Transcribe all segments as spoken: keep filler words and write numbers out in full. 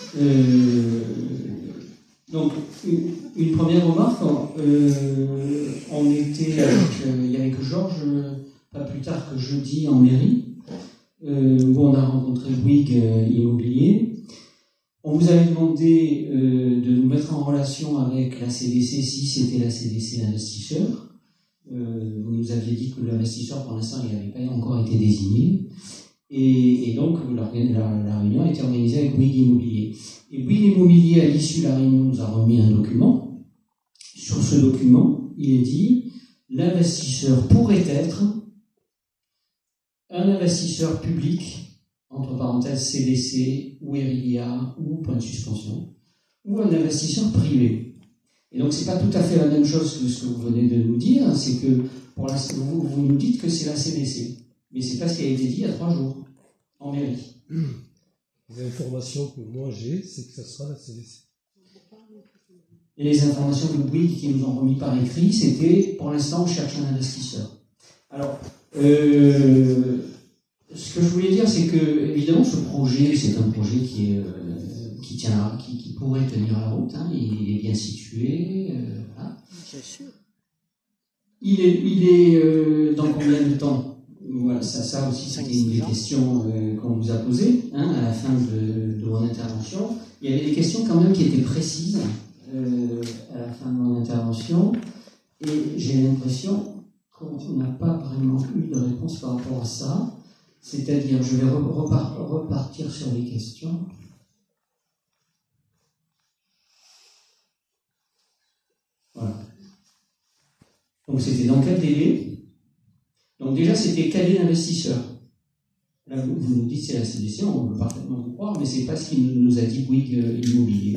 Euh, donc, une, une première remarque, euh, on était avec, euh, il y avait que Georges, pas plus tard que jeudi en mairie, euh, où on a rencontré Bouygues euh, Immobilier. On vous avait demandé euh, de nous mettre en relation avec la C D C si c'était la C D C l'investisseur. Euh, vous nous aviez dit que l'investisseur, pour l'instant, il n'avait pas encore été désigné. Et, et donc, la, la, la réunion a été organisée avec Bouygues Immobilier. Et Bouygues Immobilier, à l'issue de la réunion, nous a remis un document. Sur ce document, il est dit « L'investisseur pourrait être un investisseur public, entre parenthèses C D C, ou Erilia, ou point de suspension, ou un investisseur privé. » Et donc, c'est pas tout à fait la même chose que ce que vous venez de nous dire, c'est que pour la, vous, vous nous dites que c'est la C D C. Mais c'est pas ce qui a été dit il y a trois jours, en mairie. Les informations que moi j'ai, c'est que ça sera la C D C. Et les informations de Bouygues qui nous ont remis par écrit, c'était, pour l'instant, on cherche un investisseur. Alors, euh, ce que je voulais dire, c'est que, évidemment, ce projet, c'est un projet qui, est, euh, qui, tient, qui, qui pourrait tenir la route, hein, il est bien situé, euh, voilà. Bien sûr. Il est, il est euh, dans combien de temps? Voilà, ça, ça aussi, c'était une des questions euh, qu'on vous a posées hein, à la fin de, de mon intervention. Il y avait des questions quand même qui étaient précises euh, à la fin de mon intervention, et j'ai l'impression qu'on n'a pas vraiment eu de réponse par rapport à ça. C'est-à-dire, je vais repart, repartir sur les questions. Voilà. Donc, c'était dans quel délai? Donc déjà, c'était quel est l'investisseur? Là, vous, vous nous dites c'est la C D C, on peut parfaitement vous croire, mais c'est pas ce qu'il nous a dit Bouygues Immobilier.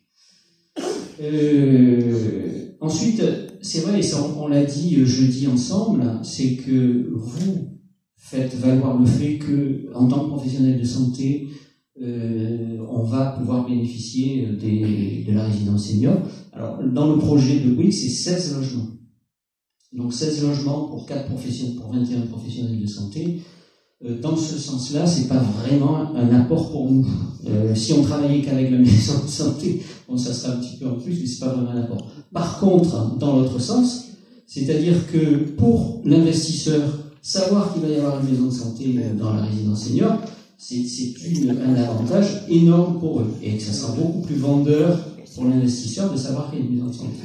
Euh, ensuite, c'est vrai, et ça, on, on l'a dit jeudi ensemble, c'est que vous faites valoir le fait que, en tant que professionnel de santé, euh, on va pouvoir bénéficier des, de la résidence senior. Alors, dans le projet de Bouygues, c'est seize logements. Donc seize logements pour quatre professionnels, pour vingt et un professionnels de santé. Euh, dans ce sens-là, c'est pas vraiment un apport pour nous. Euh, si on travaillait qu'avec la maison de santé, bon, ça serait un petit peu en plus, mais c'est pas vraiment un apport. Par contre, dans l'autre sens, c'est-à-dire que pour l'investisseur, savoir qu'il va y avoir une maison de santé dans la résidence senior, c'est, c'est une, un avantage énorme pour eux. Et que ça sera beaucoup plus vendeur pour l'investisseur de savoir qu'il y a une maison de santé.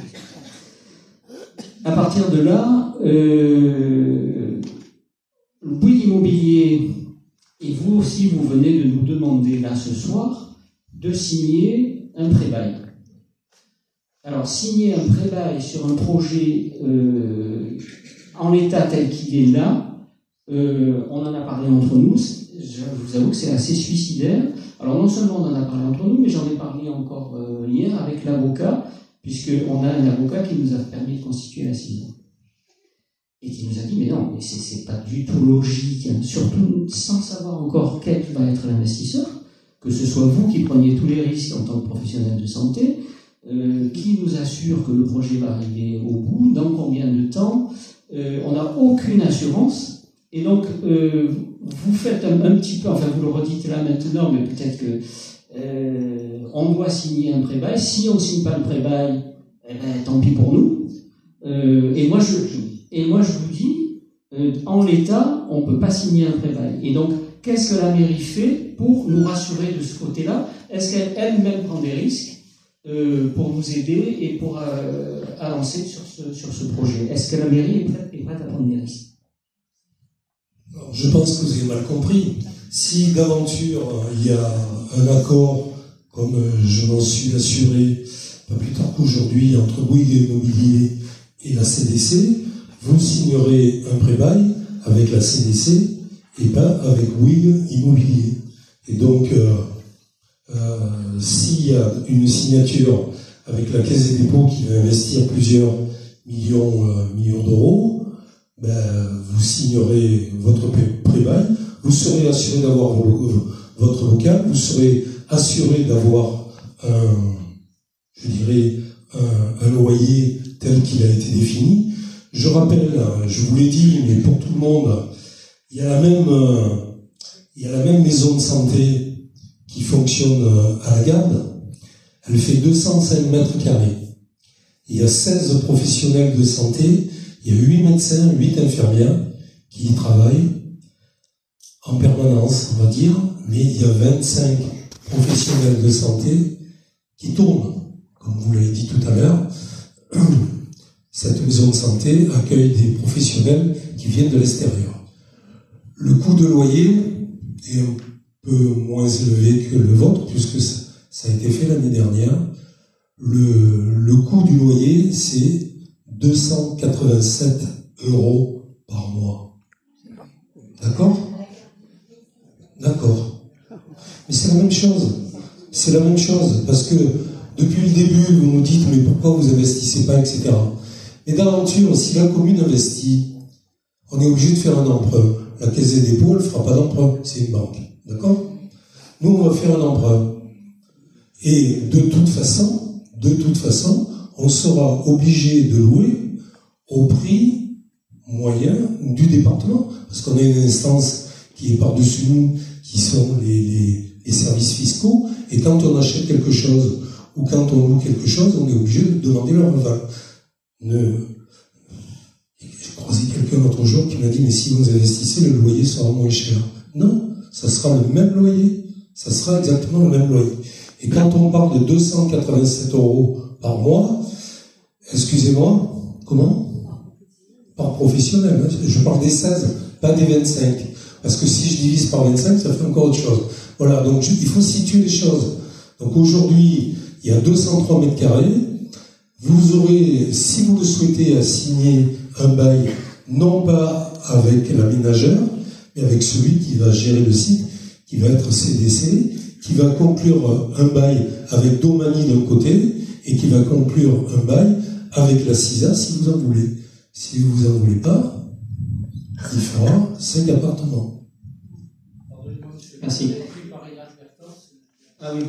À partir de là, euh, Bouygues Immobilier, et vous aussi, vous venez de nous demander là ce soir de signer un pré-bail. Alors, signer un pré-bail sur un projet euh, en l'état tel qu'il est là, euh, on en a parlé entre nous, je vous avoue que c'est assez suicidaire. Alors, non seulement on en a parlé entre nous, mais j'en ai parlé encore euh, hier avec l'avocat, puisqu'on a un avocat qui nous a permis de constituer la scission. Et qui nous a dit, mais non, mais c'est, c'est pas du tout logique, hein. Surtout sans savoir encore quel va être l'investisseur, que ce soit vous qui preniez tous les risques en tant que professionnel de santé, euh, qui nous assure que le projet va arriver au bout, dans combien de temps, euh, on n'a aucune assurance, et donc euh, vous faites un, un petit peu, enfin vous le redites là maintenant, mais peut-être que Euh, on doit signer un pré-bail. Si on ne signe pas le pré-bail, eh ben, tant pis pour nous. Euh, et, moi, je, je, et moi, je vous dis, euh, en l'état, on ne peut pas signer un pré-bail. Et donc, qu'est-ce que la mairie fait pour nous rassurer de ce côté-là? Est-ce qu'elle elle-même prend des risques euh, pour nous aider et pour euh, avancer sur ce, sur ce projet? Est-ce que la mairie est prête, est prête à prendre des risques? Alors, je pense que vous avez mal compris. Si d'aventure il y a un accord, comme je m'en suis assuré pas plus tard qu'aujourd'hui, entre Bouygues Immobilier et la C D C, vous signerez un pré-bail avec la C D C et pas avec Bouygues Immobilier. Et donc, euh, euh, s'il y a une signature avec la Caisse des dépôts qui va investir plusieurs millions, euh, millions d'euros, ben, vous signerez votre pré-bail. Vous serez assuré d'avoir vos, votre local, vous serez assuré d'avoir un, je dirais, un, un loyer tel qu'il a été défini. Je rappelle, je vous l'ai dit, mais pour tout le monde, il y a la même, il y a la même maison de santé qui fonctionne à la garde, elle fait deux cent cinq mètres carrés. Il y a seize professionnels de santé, il y a huit médecins, huit infirmières qui y travaillent en permanence, on va dire, mais il y a vingt-cinq professionnels de santé qui tournent. Comme vous l'avez dit tout à l'heure, cette maison de santé accueille des professionnels qui viennent de l'extérieur. Le coût de loyer est un peu moins élevé que le vôtre, puisque ça, ça a été fait l'année dernière. Le, le coût du loyer, c'est deux cent quatre-vingt-sept euros par mois. D'accord ? D'accord. Mais c'est la même chose. C'est la même chose, parce que depuis le début, vous nous dites, mais pourquoi vous investissez pas, et cetera. Mais d'aventure, si la commune investit, on est obligé de faire un emprunt. La Caisse des dépôts, elle ne fera pas d'emprunt, c'est une banque. D'accord ? Nous, on va faire un emprunt. Et de toute façon, de toute façon, on sera obligé de louer au prix moyen du département, parce qu'on a une instance qui est par-dessus nous, qui sont les, les, les services fiscaux, et quand on achète quelque chose, ou quand on loue quelque chose, on est obligé de demander leur aval. Ne... J'ai croisé quelqu'un l'autre jour qui m'a dit, mais si vous investissez, le loyer sera moins cher. Non, ça sera le même loyer. Ça sera exactement le même loyer. Et quand on parle de deux cent quatre-vingt-sept euros par mois, excusez-moi, comment ? Par professionnel. Hein. Je parle des seize, pas des vingt-cinq. Parce que si je divise par vingt-cinq, ça fait encore autre chose. Voilà, donc je, il faut situer les choses. Donc aujourd'hui, il y a deux cent trois mètres carrés. Vous aurez, si vous le souhaitez, à signer un bail, non pas avec l'aménageur, mais avec celui qui va gérer le site, qui va être C D C, qui va conclure un bail avec Domani d'un côté, et qui va conclure un bail avec la CISA, si vous en voulez. Si vous en voulez pas, il fera cinq appartements. Merci. Ah oui.